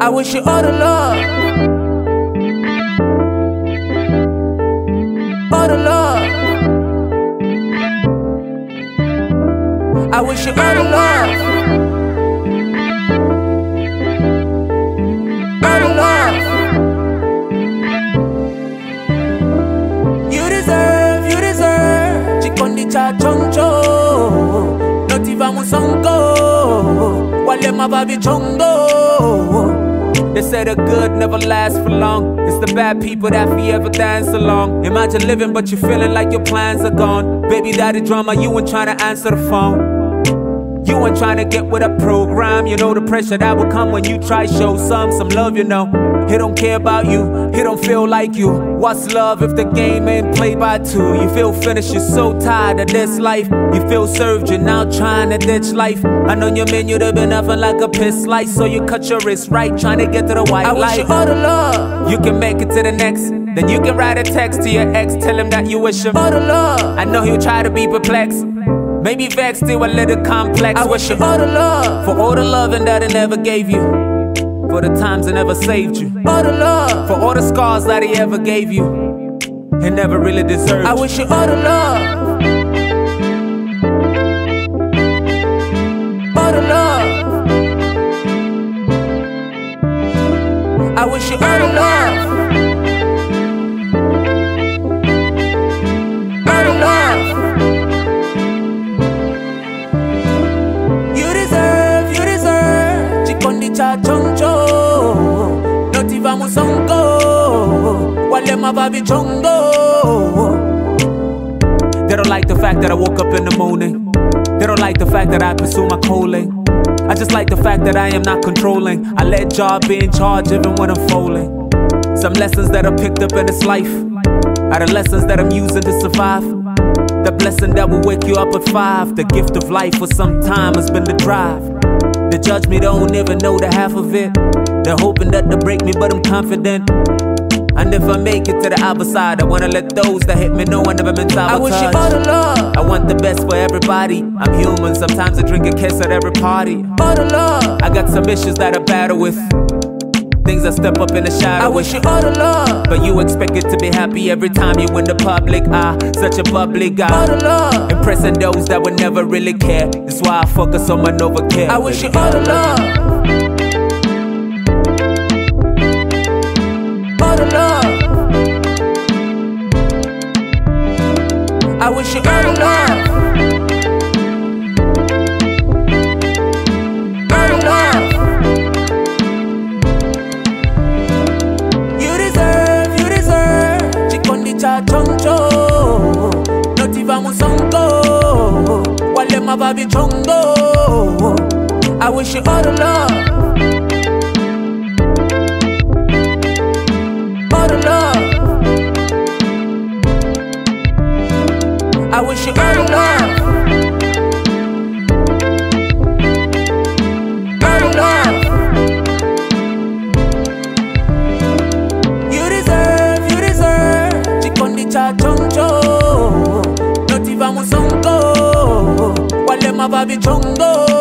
I wish you all the love. All the love. I wish you all the love. All the love. You deserve. Chikondi cha choncho. Notiva musongo. Wale mababi chongo. They say the good never lasts for long. It's the bad people that forever dance along. Imagine living but you feeling like your plans are gone. Baby daddy drama, you ain't trying to answer the phone. You ain't trying to get with a program. You know the pressure that will come when you try show some love, you know. He don't care about you, he don't feel like you. What's love if the game ain't played by two? You feel finished, you're so tired of this life. You feel served, you're now trying to ditch life. I know your man, you'd have been nothing like a piss slice. So you cut your wrist right, trying to get to the white light. I wish you all the love. You can make it to the next. Then you can write a text to your ex, tell him that you wish him all the love. I know he'll try to be perplexed, maybe vexed, still a little complex. I wish you all the love. For all the loving that he never gave you, for the times he never saved you, all the love. For all the scars that he ever gave you, he never really deserved. I wish you all the love. All the love. I wish you all the love. All the love. You deserve. Chikondi cha choncho. Notiva musongo. Wale mababi chongo. They don't like the fact that I woke up in the morning. They don't like the fact that I pursue my calling. I just like the fact that I am not controlling. I let job be in charge even when I'm falling. Some lessons that I picked up in this life are the lessons that I'm using to survive. The blessing that will wake you up at 5. The gift of life for some time has been the drive. They judge me, don't even know the half of it. They're hoping that they break me, but I'm confident. And if I make it to the other side, I wanna let those that hit me know I never meant sabotage. I wish you all the love. I want the best for everybody. I'm human, sometimes I drink a kiss at every party. All the love. I got some issues that I battle with, things I step up in the shadow. I wish you all the love. But you expect it to be happy every time you in the public eye. Such a bubbly guy. All the love. Impressing those that would never really care. That's why I focus on my Nova care. I wish you all the love. All the love. I wish you all the love. All the love. You deserve. Chikondi cha choncho. Notiva musongo. Wale mababi chongo. I wish you all the love. All the love. I wish you all the love. All the love. You deserve. Chikondi cha choncho. Notiva musongo. Wale mababi chongo.